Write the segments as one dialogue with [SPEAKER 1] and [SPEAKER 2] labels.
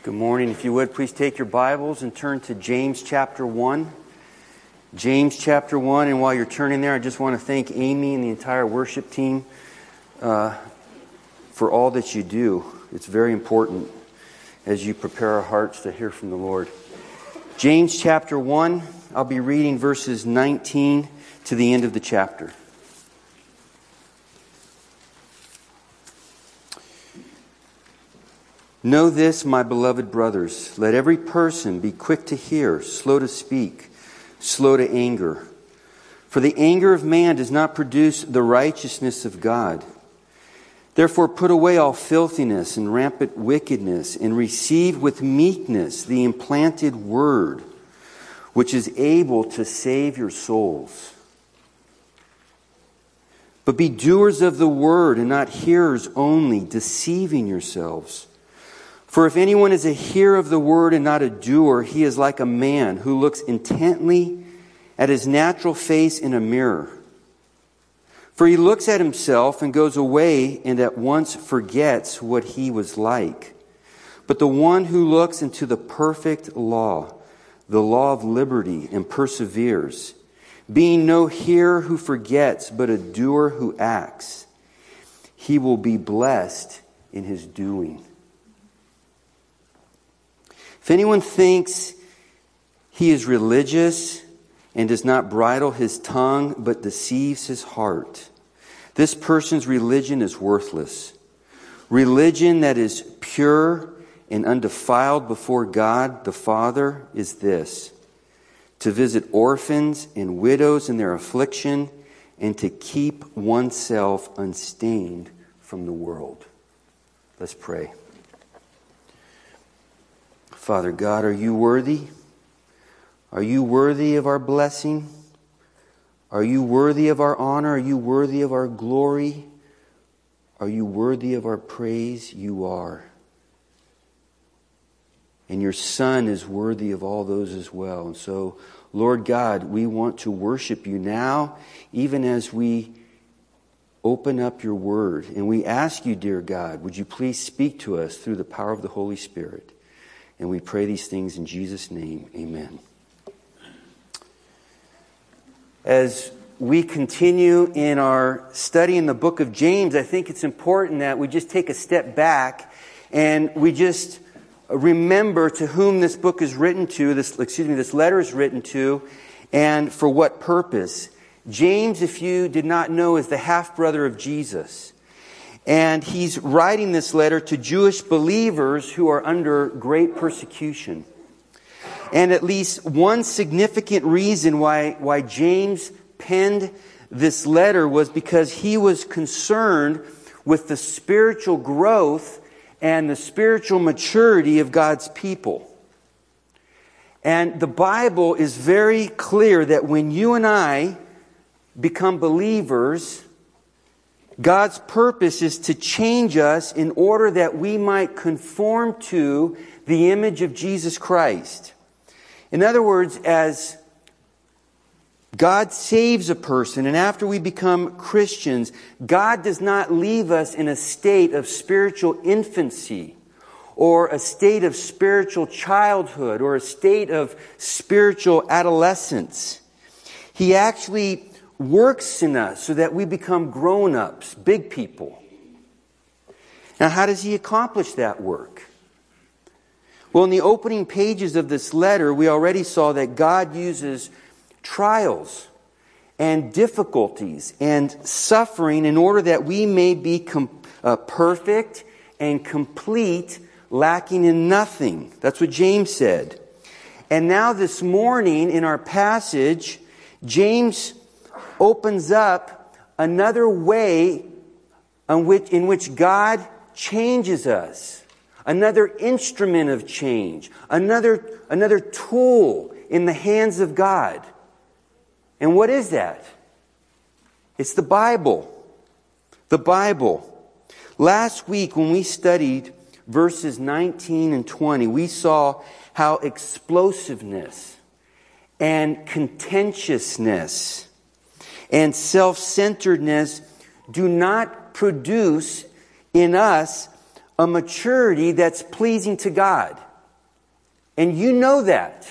[SPEAKER 1] Good morning. If you would, please take your Bibles and turn to James chapter 1. James chapter 1. And while you're turning there, I just want to thank Amy and the entire worship team for all that you do. It's very important as you prepare our hearts to hear from the Lord. James chapter 1, I'll be reading verses 19 to the end of the chapter. Know this, my beloved brothers, let every person be quick to hear, slow to speak, slow to anger. For the anger of man does not produce the righteousness of God. Therefore put away all filthiness and rampant wickedness, and receive with meekness the implanted word, which is able to save your souls. But be doers of the word and not hearers only, deceiving yourselves. For if anyone is a hearer of the word and not a doer, he is like a man who looks intently at his natural face in a mirror. For he looks at himself and goes away and at once forgets what he was like. But the one who looks into the perfect law, the law of liberty, and perseveres, being no hearer who forgets, but a doer who acts, he will be blessed in his doing. If anyone thinks he is religious and does not bridle his tongue but deceives his heart, this person's religion is worthless. Religion that is pure and undefiled before God the Father is this: to visit orphans and widows in their affliction and to keep oneself unstained from the world. Let's pray. Father God, are you worthy? Are you worthy of our blessing? Are you worthy of our honor? Are you worthy of our glory? Are you worthy of our praise? You are. And your Son is worthy of all those as well. And so, Lord God, we want to worship you now, even as we open up your word. And we ask you, dear God, would you please speak to us through the power of the Holy Spirit? And we pray these things in Jesus' name. Amen. As we continue in our study in the book of James, I think it's important that we just take a step back and we just remember to whom this book is written to, this letter is written to, and for what purpose. James, if you did not know, is the half-brother of Jesus. And he's writing this letter to Jewish believers who are under great persecution. And at least one significant reason why James penned this letter was because he was concerned with the spiritual growth and the spiritual maturity of God's people. And the Bible is very clear that when you and I become believers, God's purpose is to change us in order that we might conform to the image of Jesus Christ. In other words, as God saves a person and after we become Christians, God does not leave us in a state of spiritual infancy or a state of spiritual childhood or a state of spiritual adolescence. He actually works in us so that we become grown-ups, big people. Now, how does he accomplish that work? Well, in the opening pages of this letter, we already saw that God uses trials and difficulties and suffering in order that we may be perfect and complete, lacking in nothing. That's what James said. And now this morning in our passage, James opens up another way in which God changes us. Another instrument of change. Another tool in the hands of God. And what is that? It's the Bible. The Bible. Last week when we studied verses 19 and 20, we saw how explosiveness and contentiousness and self-centeredness do not produce in us a maturity that's pleasing to God. And you know that.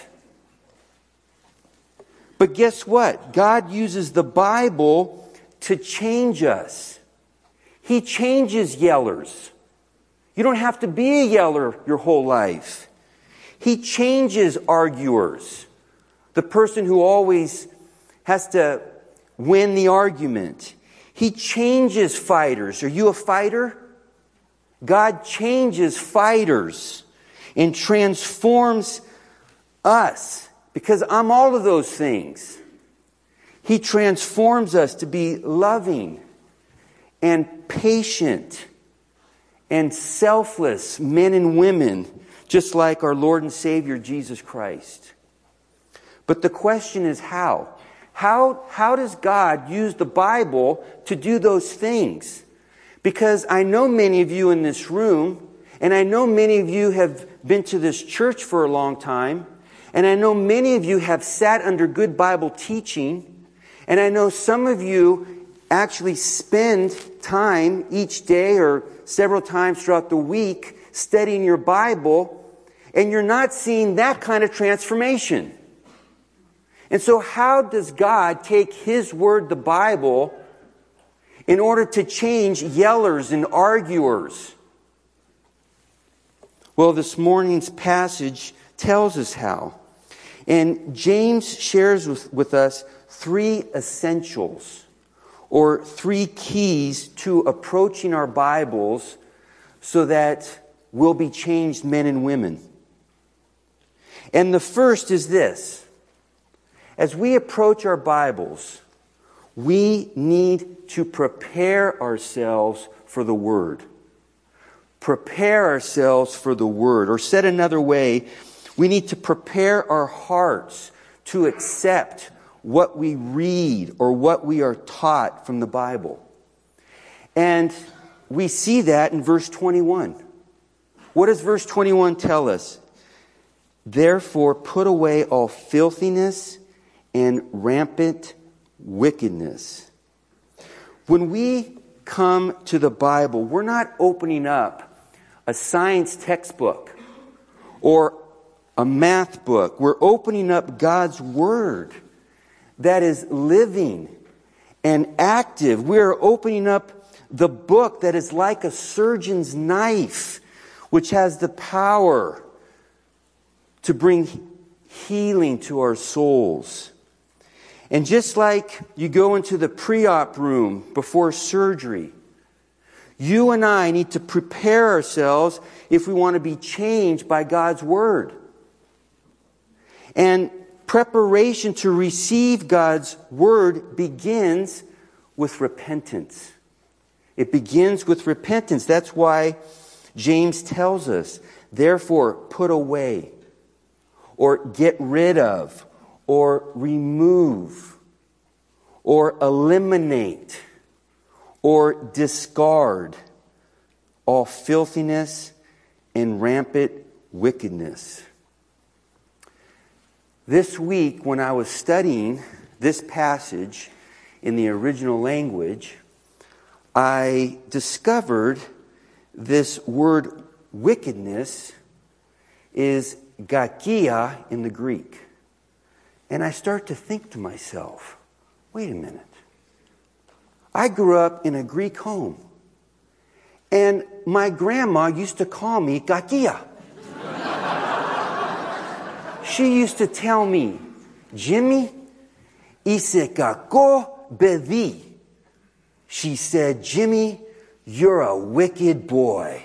[SPEAKER 1] But guess what? God uses the Bible to change us. He changes yellers. You don't have to be a yeller your whole life. He changes arguers. The person who always has to win the argument. He changes fighters. Are you a fighter? God changes fighters and transforms us, because I'm all of those things. He transforms us to be loving and patient and selfless men and women, just like our Lord and Savior Jesus Christ. But the question is how? How does God use the Bible to do those things? Because I know many of you in this room, and I know many of you have been to this church for a long time, and I know many of you have sat under good Bible teaching, and I know some of you actually spend time each day or several times throughout the week studying your Bible, and you're not seeing that kind of transformation. And so how does God take His Word, the Bible, in order to change yellers and arguers? Well, this morning's passage tells us how. And James shares with us 3 essentials, or 3 keys to approaching our Bibles so that we'll be changed men and women. And the first is this. As we approach our Bibles, we need to prepare ourselves for the Word. Prepare ourselves for the Word. Or said another way, we need to prepare our hearts to accept what we read or what we are taught from the Bible. And we see that in verse 21. What does verse 21 tell us? Therefore, put away all filthiness and rampant wickedness. When we come to the Bible, we're not opening up a science textbook or a math book. We're opening up God's Word that is living and active. We're opening up the book that is like a surgeon's knife, which has the power to bring healing to our souls. And just like you go into the pre-op room before surgery, you and I need to prepare ourselves if we want to be changed by God's Word. And preparation to receive God's Word begins with repentance. It begins with repentance. That's why James tells us, therefore, put away, or get rid of, or remove, or eliminate, or discard all filthiness and rampant wickedness. This week, when I was studying this passage in the original language, I discovered this word wickedness is gakia in the Greek. And I start to think to myself, wait a minute. I grew up in a Greek home. And my grandma used to call me gakia. She used to tell me, Jimmy, είσαι κακό παιδί. She said, Jimmy, you're a wicked boy.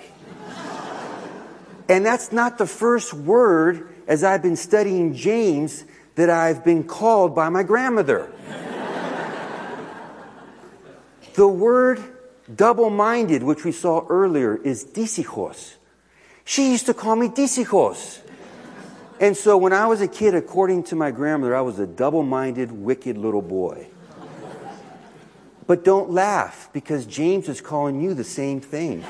[SPEAKER 1] And that's not the first word, as I've been studying James, that I've been called by my grandmother. The word double-minded, which we saw earlier, is disichos. She used to call me disichos. And so when I was a kid, according to my grandmother, I was a double-minded, wicked little boy. But don't laugh, because James is calling you the same thing.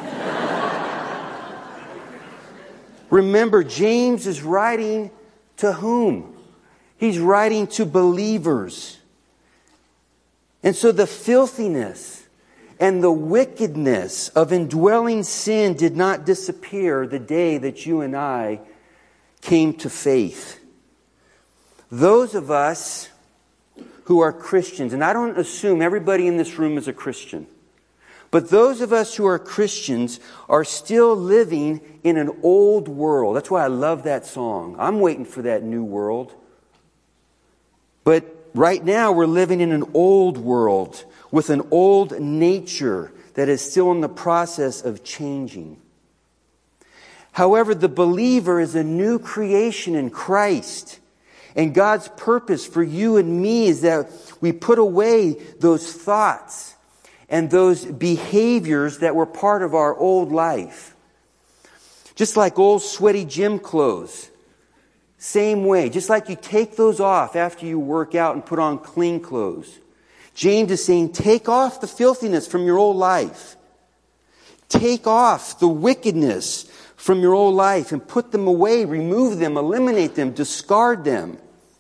[SPEAKER 1] Remember, James is writing to whom? He's writing to believers. And so the filthiness and the wickedness of indwelling sin did not disappear the day that you and I came to faith. Those of us who are Christians, and I don't assume everybody in this room is a Christian, but those of us who are Christians are still living in an old world. That's why I love that song. I'm waiting for that new world. But right now we're living in an old world with an old nature that is still in the process of changing. However, the believer is a new creation in Christ. And God's purpose for you and me is that we put away those thoughts and those behaviors that were part of our old life. Just like old sweaty gym clothes. Same way. Just like you take those off after you work out and put on clean clothes. James is saying, take off the filthiness from your old life. Take off the wickedness from your old life and put them away, remove them, eliminate them, discard them.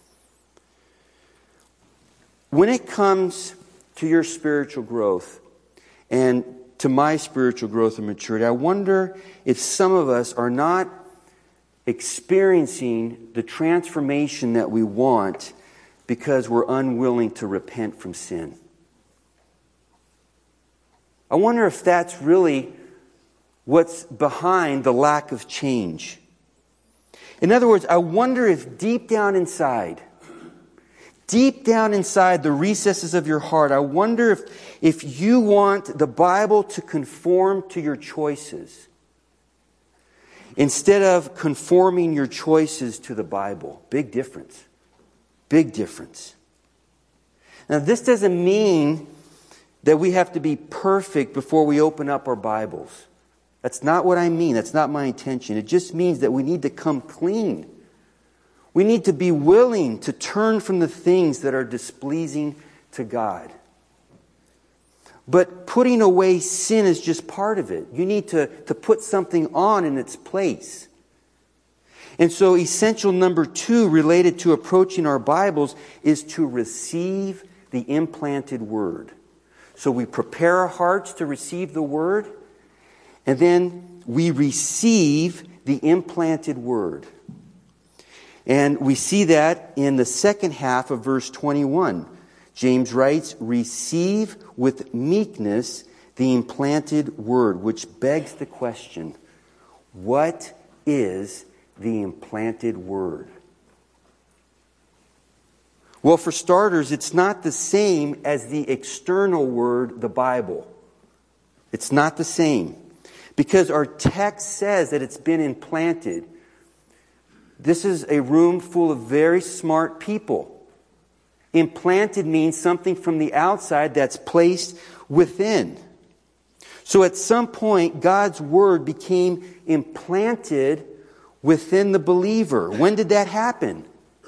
[SPEAKER 1] When it comes to your spiritual growth and to my spiritual growth and maturity, I wonder if some of us are not experiencing the transformation that we want because we're unwilling to repent from sin. I wonder if that's really what's behind the lack of change. In other words, I wonder if deep down inside the recesses of your heart, I wonder if you want the Bible to conform to your choices instead of conforming your choices to the Bible. Big difference. Big difference. Now, this doesn't mean that we have to be perfect before we open up our Bibles. That's not what I mean. That's not my intention. It just means that we need to come clean. We need to be willing to turn from the things that are displeasing to God. But putting away sin is just part of it. You need to put something on in its place. And so essential number 2 related to approaching our Bibles is to receive the implanted Word. So we prepare our hearts to receive the Word, and then we receive the implanted Word. And we see that in the second half of verse 21. James writes, receive with meekness the implanted Word, which begs the question, what is the implanted Word? Well, for starters, it's not the same as the external Word, the Bible. It's not the same. Because our text says that it's been implanted. This is a room full of very smart people. Implanted means something from the outside that's placed within. So at some point, God's Word became implanted within the believer. When did that happen?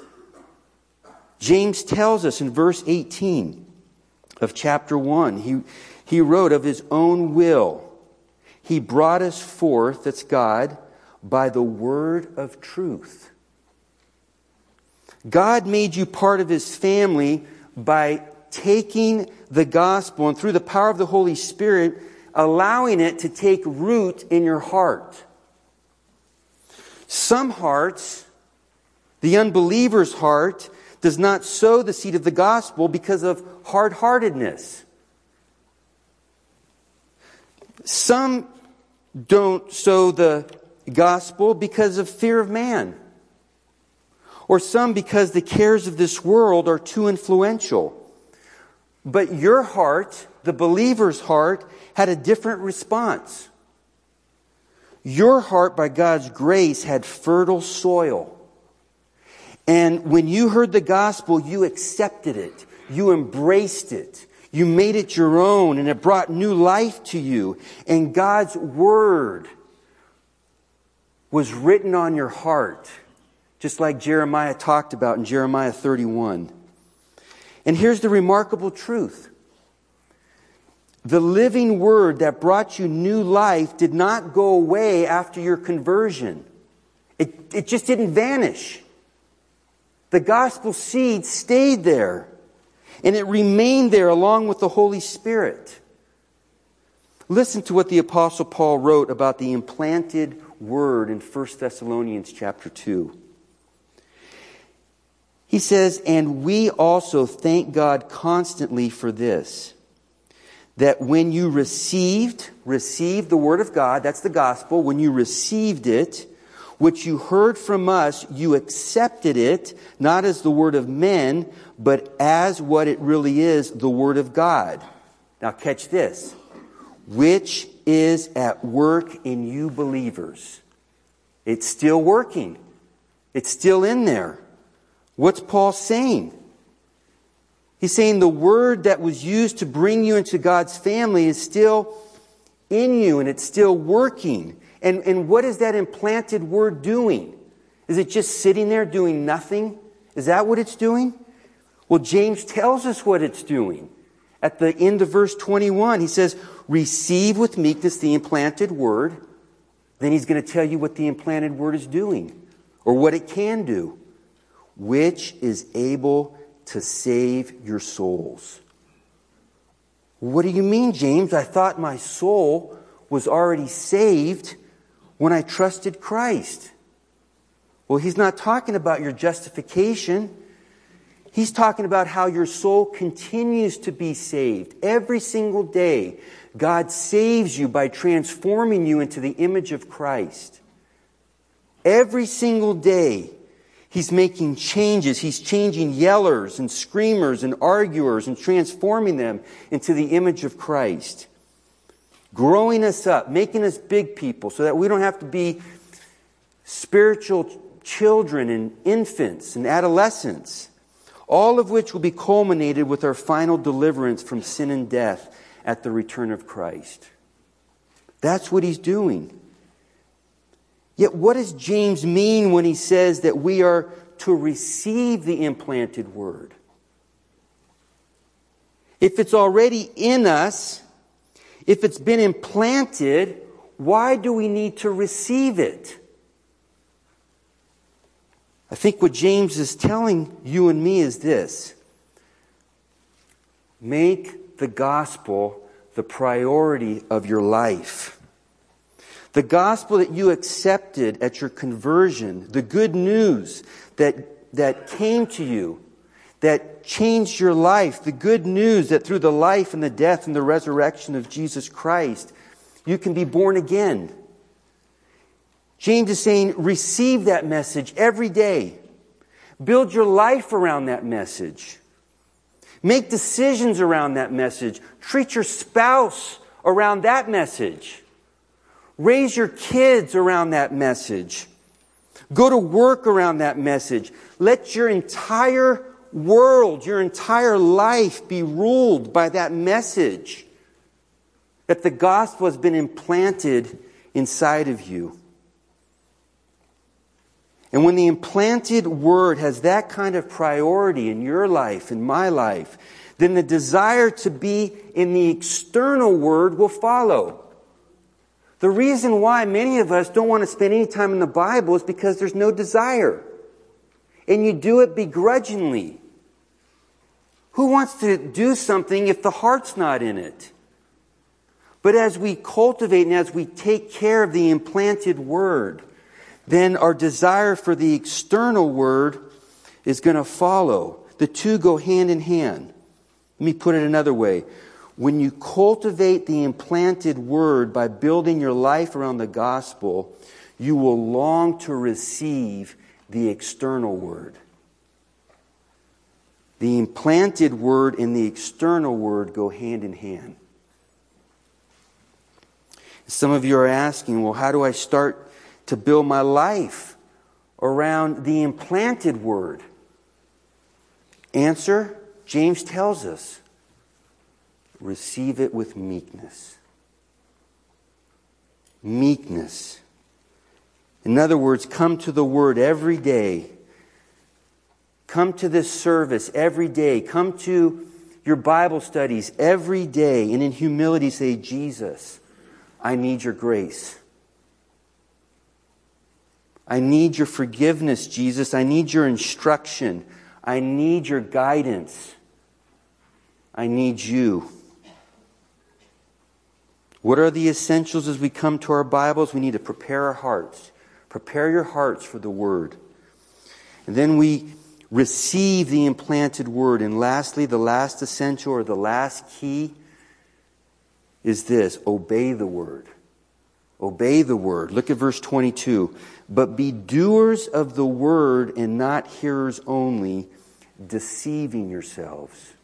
[SPEAKER 1] James tells us in verse 18 of chapter 1, he wrote, of His own will, He brought us forth, that's God, by the word of truth. God made you part of His family by taking the gospel and through the power of the Holy Spirit, allowing it to take root in your heart. Some hearts, the unbeliever's heart, does not sow the seed of the gospel because of hard-heartedness. Some don't sow the gospel because of fear of man. Or some because the cares of this world are too influential. But your heart, the believer's heart, had a different response. Your heart, by God's grace, had fertile soil. And when you heard the gospel, you accepted it. You embraced it. You made it your own, and it brought new life to you. And God's Word was written on your heart, just like Jeremiah talked about in Jeremiah 31. And here's the remarkable truth. The living Word that brought you new life did not go away after your conversion. It just didn't vanish. The gospel seed stayed there. And it remained there along with the Holy Spirit. Listen to what the Apostle Paul wrote about the implanted word in 1 Thessalonians chapter 2. He says, "And we also thank God constantly for this, that when you received the word of God," that's the gospel, "when you received it, which you heard from us, you accepted it, not as the word of men, but as what it really is, the word of God." Now catch this. "Which is at work in you believers." It's still working. It's still in there. What's Paul saying? He's saying the word that was used to bring you into God's family is still in you and it's still working. And what is that implanted word doing? Is it just sitting there doing nothing? Is that what it's doing? Well, James tells us what it's doing. At the end of verse 21, he says, "Receive with meekness the implanted word." Then he's going to tell you what the implanted word is doing, or what it can do, "which is able to save your souls." What do you mean, James? I thought my soul was already saved when I trusted Christ. Well, he's not talking about your justification. He's talking about how your soul continues to be saved. Every single day, God saves you by transforming you into the image of Christ. Every single day, He's making changes. He's changing yellers and screamers and arguers and transforming them into the image of Christ. Growing us up, making us big people so that we don't have to be spiritual children and infants and adolescents. All of which will be culminated with our final deliverance from sin and death at the return of Christ. That's what he's doing. Yet what does James mean when he says that we are to receive the implanted word? If it's already in us, if it's been implanted, why do we need to receive it? I think what James is telling you and me is this: make the gospel the priority of your life. The gospel that you accepted at your conversion, the good news that came to you, that changed your life, the good news that through the life and the death and the resurrection of Jesus Christ, you can be born again. James is saying, receive that message every day. Build your life around that message. Make decisions around that message. Treat your spouse around that message. Raise your kids around that message. Go to work around that message. Let your entire world, your entire life be ruled by that message that the gospel has been implanted inside of you. And when the implanted word has that kind of priority in your life, in my life, then the desire to be in the external word will follow. The reason why many of us don't want to spend any time in the Bible is because there's no desire. And you do it begrudgingly. Who wants to do something if the heart's not in it? But as we cultivate and as we take care of the implanted word, then our desire for the external word is going to follow. The two go hand in hand. Let me put it another way. When you cultivate the implanted word by building your life around the gospel, you will long to receive the external word. The implanted word and the external word go hand in hand. Some of you are asking, well, how do I start to build my life around the implanted word? Answer, James tells us, receive it with meekness. Meekness. In other words, come to the word every day. Come to this service every day. Come to your Bible studies every day. And in humility say, Jesus, I need your grace. I need your forgiveness, Jesus. I need your instruction. I need your guidance. I need you. What are the essentials as we come to our Bibles? We need to prepare our hearts. Prepare your hearts for the Word. And then we receive the implanted Word. And lastly, the last essential or the last key is this: obey the Word. Obey the Word. Look at verse 22. But be doers of the Word and not hearers only, deceiving yourselves.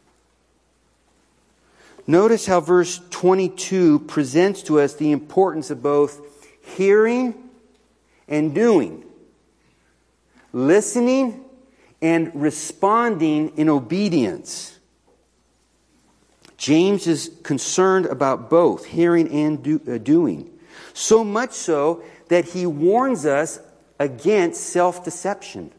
[SPEAKER 1] Notice how verse 22 presents to us the importance of both hearing and doing. Listening and responding in obedience. James is concerned about both hearing and doing. So much so that he warns us against self-deception.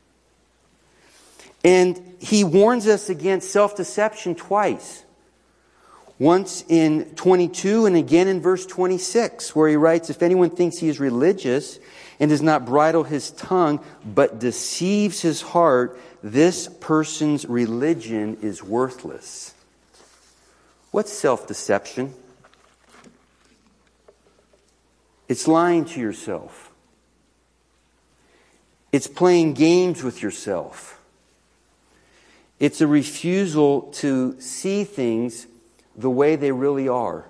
[SPEAKER 1] And he warns us against self-deception twice. Once in 22 and again in verse 26, where he writes, if anyone thinks he is religious and does not bridle his tongue, but deceives his heart, this person's religion is worthless. What's self-deception? It's lying to yourself. It's playing games with yourself. It's a refusal to see things the way they really are.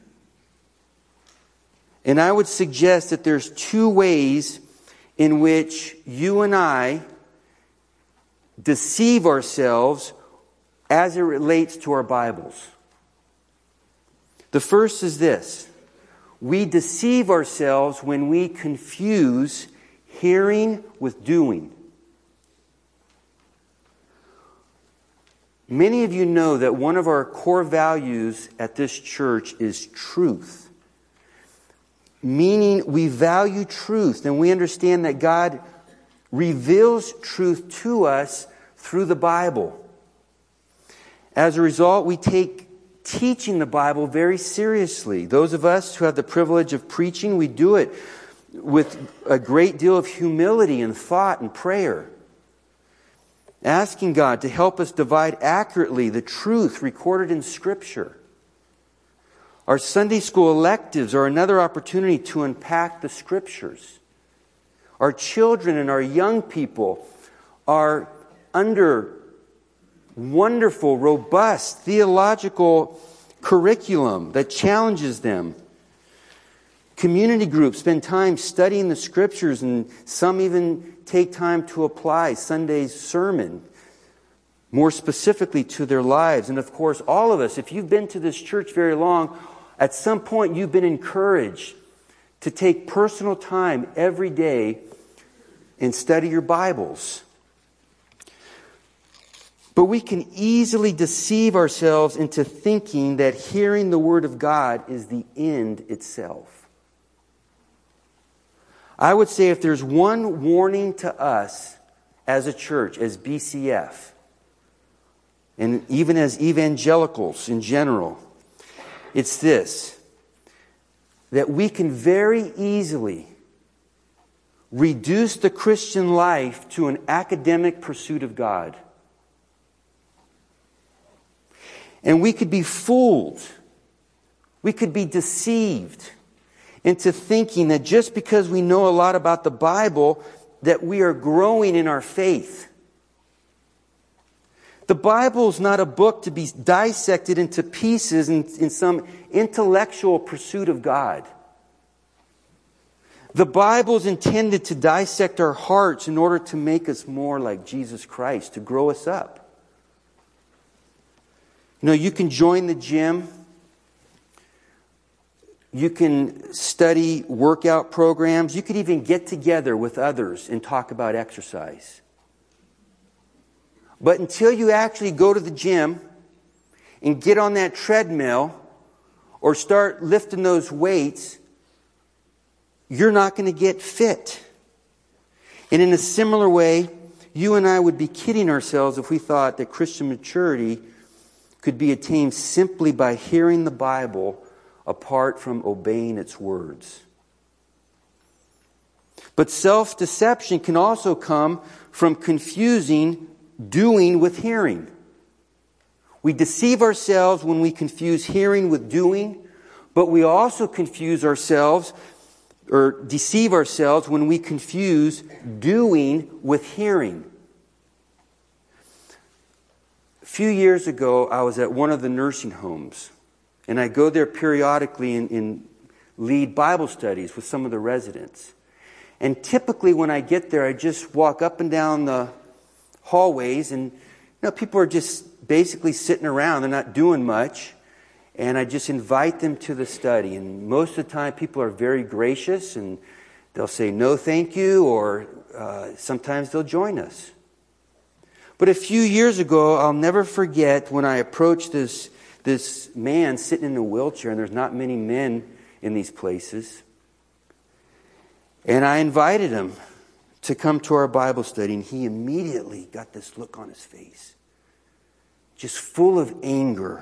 [SPEAKER 1] And I would suggest that there's two ways in which you and I deceive ourselves as it relates to our Bibles. The first is this: we deceive ourselves when we confuse hearing with doing. Many of you know that one of our core values at this church is truth. Meaning we value truth and we understand that God reveals truth to us through the Bible. As a result, we take teaching the Bible very seriously. Those of us who have the privilege of preaching, we do it with a great deal of humility and thought and prayer. Asking God to help us divide accurately the truth recorded in Scripture. Our Sunday school electives are another opportunity to unpack the Scriptures. Our children and our young people are under wonderful, robust theological curriculum that challenges them. Community groups spend time studying the Scriptures, and some even take time to apply Sunday's sermon more specifically to their lives. And of course, all of us, if you've been to this church very long, at some point you've been encouraged to take personal time every day and study your Bibles. But we can easily deceive ourselves into thinking that hearing the Word of God is the end itself. I would say if there's one warning to us as a church, as BCF, and even as evangelicals in general, it's this: that we can very easily reduce the Christian life to an academic pursuit of God. And we could be fooled. We could be deceived into thinking that just because we know a lot about the Bible, that we are growing in our faith. The Bible is not a book to be dissected into pieces in some intellectual pursuit of God. The Bible is intended to dissect our hearts in order to make us more like Jesus Christ, to grow us up. You know, you can join the gym. You can study workout programs. You could even get together with others and talk about exercise. But until you actually go to the gym and get on that treadmill or start lifting those weights, you're not going to get fit. And in a similar way, you and I would be kidding ourselves if we thought that Christian maturity could be attained simply by hearing the Bible apart from obeying its words. But self-deception can also come from confusing doing with hearing. We deceive ourselves when we confuse hearing with doing. But we also confuse ourselves or deceive ourselves when we confuse doing with hearing. A few years ago, I was at one of the nursing homes, and I go there periodically and lead Bible studies with some of the residents. And typically when I get there, I just walk up and down the hallways, and people are just basically sitting around. They're not doing much. And I just invite them to the study. And most of the time, people are very gracious, and they'll say no thank you, or sometimes they'll join us. But a few years ago, I'll never forget when I approached this man sitting in a wheelchair, and there's not many men in these places. And I invited him to come to our Bible study, and he immediately got this look on his face, just full of anger.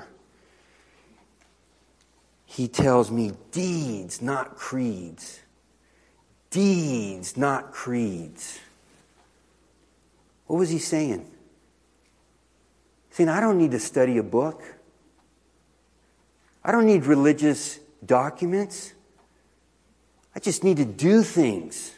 [SPEAKER 1] He tells me, deeds, not creeds. Deeds, not creeds. What was he saying? Saying, I don't need to study a book. I don't need religious documents. I just need to do things.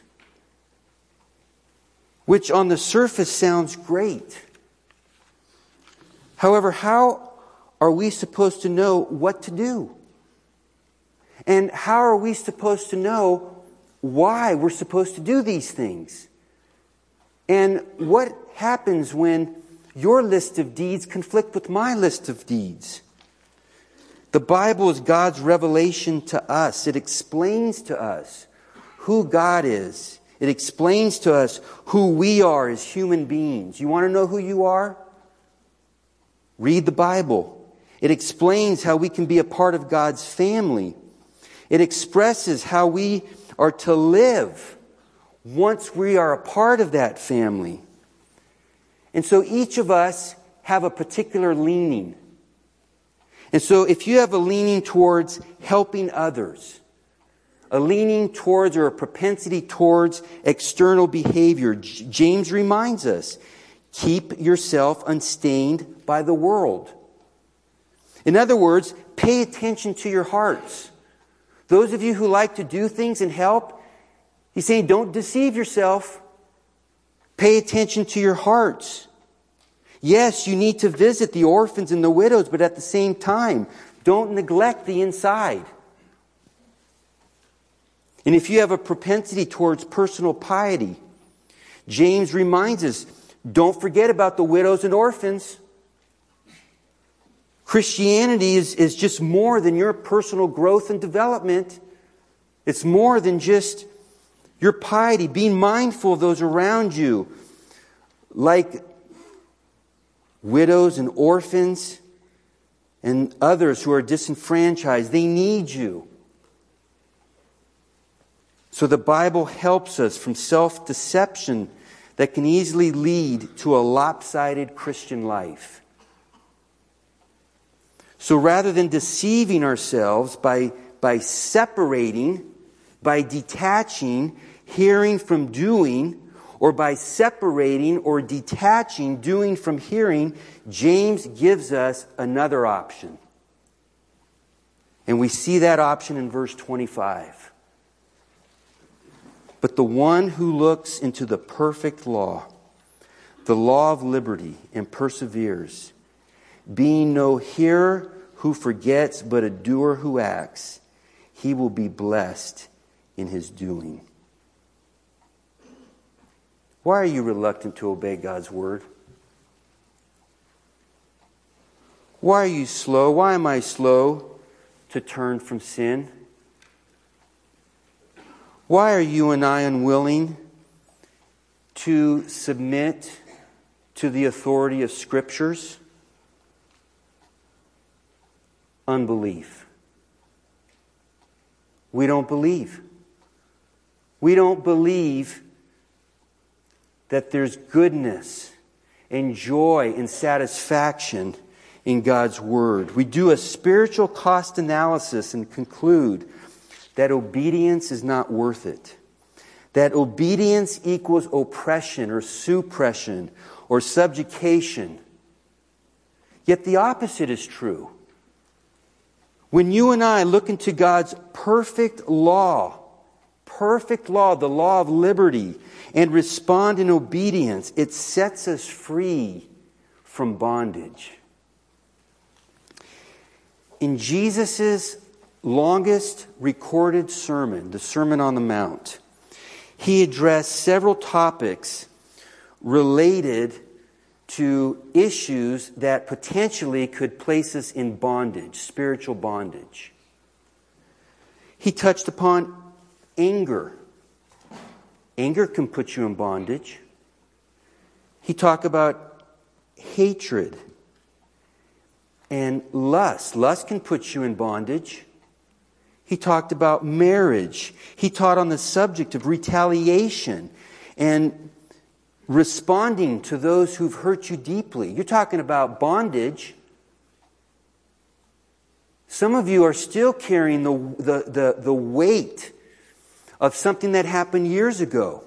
[SPEAKER 1] Which on the surface sounds great. However, how are we supposed to know what to do? And how are we supposed to know why we're supposed to do these things? And what happens when your list of deeds conflict with my list of deeds? The Bible is God's revelation to us. It explains to us who God is. It explains to us who we are as human beings. You want to know who you are? Read the Bible. It explains how we can be a part of God's family. It expresses how we are to live once we are a part of that family. And so each of us have a particular leaning. And so if you have a leaning towards helping others, a leaning towards or a propensity towards external behavior, James reminds us, keep yourself unstained by the world. In other words, pay attention to your hearts. Those of you who like to do things and help, he's saying, don't deceive yourself. Pay attention to your hearts. Yes, you need to visit the orphans and the widows, but at the same time, don't neglect the inside. And if you have a propensity towards personal piety, James reminds us, don't forget about the widows and orphans. Christianity is just more than your personal growth and development. It's more than just your piety, being mindful of those around you, like widows and orphans and others who are disenfranchised. They need you. So the Bible helps us from self-deception that can easily lead to a lopsided Christian life. So rather than deceiving ourselves by separating, by detaching hearing from doing, or by separating or detaching doing from hearing, James gives us another option. And we see that option in verse 25. But the one who looks into the perfect law, the law of liberty, and perseveres, being no hearer who forgets, but a doer who acts, he will be blessed in his doing. Why are you reluctant to obey God's word? Why are you slow? Why am I slow to turn from sin? Why are you and I unwilling to submit to the authority of Scriptures? Unbelief. We don't believe. We don't believe that there's goodness and joy and satisfaction in God's Word. We do a spiritual cost analysis and conclude that obedience is not worth it. That obedience equals oppression or suppression or subjugation. Yet the opposite is true. When you and I look into God's perfect law, the law of liberty, and respond in obedience, it sets us free from bondage. In Jesus' longest recorded sermon, the Sermon on the Mount, he addressed several topics related to issues that potentially could place us in bondage, spiritual bondage. He touched upon anger. Anger can put you in bondage. He talked about hatred and lust. Lust can put you in bondage. He talked about marriage. He taught on the subject of retaliation and responding to those who've hurt you deeply. You're talking about bondage. Some of you are still carrying the weight of something that happened years ago.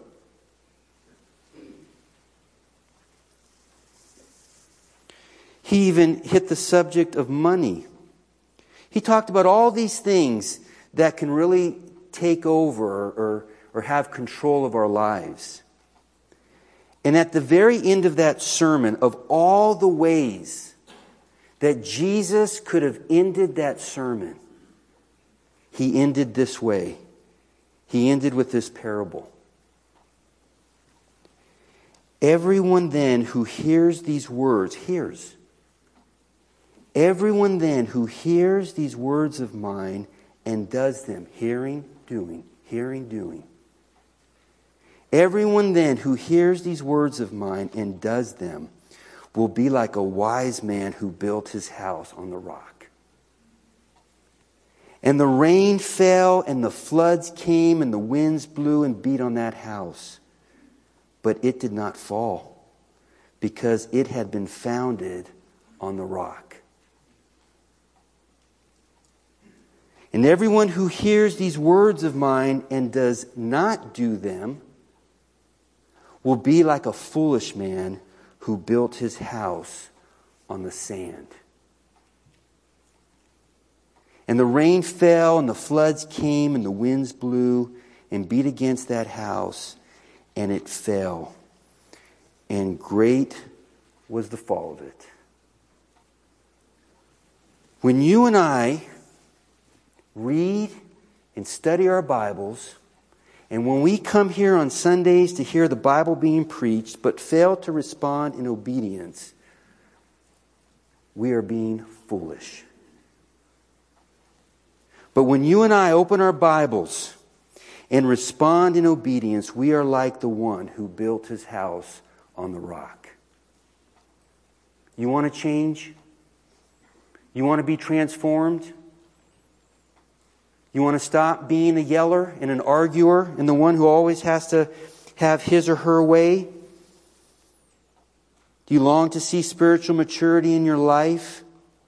[SPEAKER 1] He even hit the subject of money. He talked about all these things that can really take over or have control of our lives. And at the very end of that sermon, of all the ways that Jesus could have ended that sermon, he ended this way. He ended with this parable. Everyone then who hears these words, everyone then who hears these words of mine and does them, hearing, doing. Everyone then who hears these words of mine and does them will be like a wise man who built his house on the rock. And the rain fell and the floods came and the winds blew and beat on that house. But it did not fall because it had been founded on the rock. And everyone who hears these words of mine and does not do them will be like a foolish man who built his house on the sand. And the rain fell and the floods came and the winds blew and beat against that house, and it fell. And great was the fall of it. When you and I read and study our Bibles, and when we come here on Sundays to hear the Bible being preached, but fail to respond in obedience, we are being foolish. But when you and I open our Bibles and respond in obedience, we are like the one who built his house on the rock. You want to change? You want to be transformed? You want to stop being a yeller and an arguer and the one who always has to have his or her way? Do you long to see spiritual maturity in your life?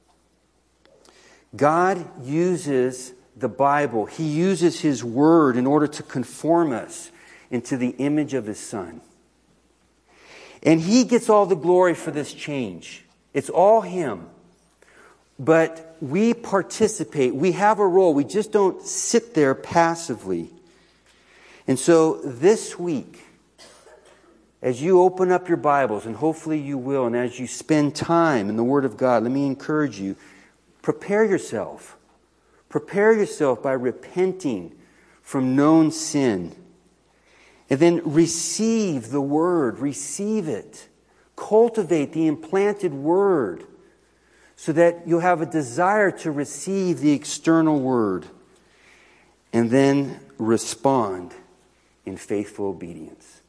[SPEAKER 1] God uses the Bible. He uses His Word in order to conform us into the image of His Son. And He gets all the glory for this change. It's all Him. But we participate. We have a role. We just don't sit there passively. And so this week, as you open up your Bibles, and hopefully you will, and as you spend time in the Word of God, let me encourage you, prepare yourself. Prepare yourself by repenting from known sin. And then receive the Word. Receive it. Cultivate the implanted Word so that you'll have a desire to receive the external Word. And then respond in faithful obedience.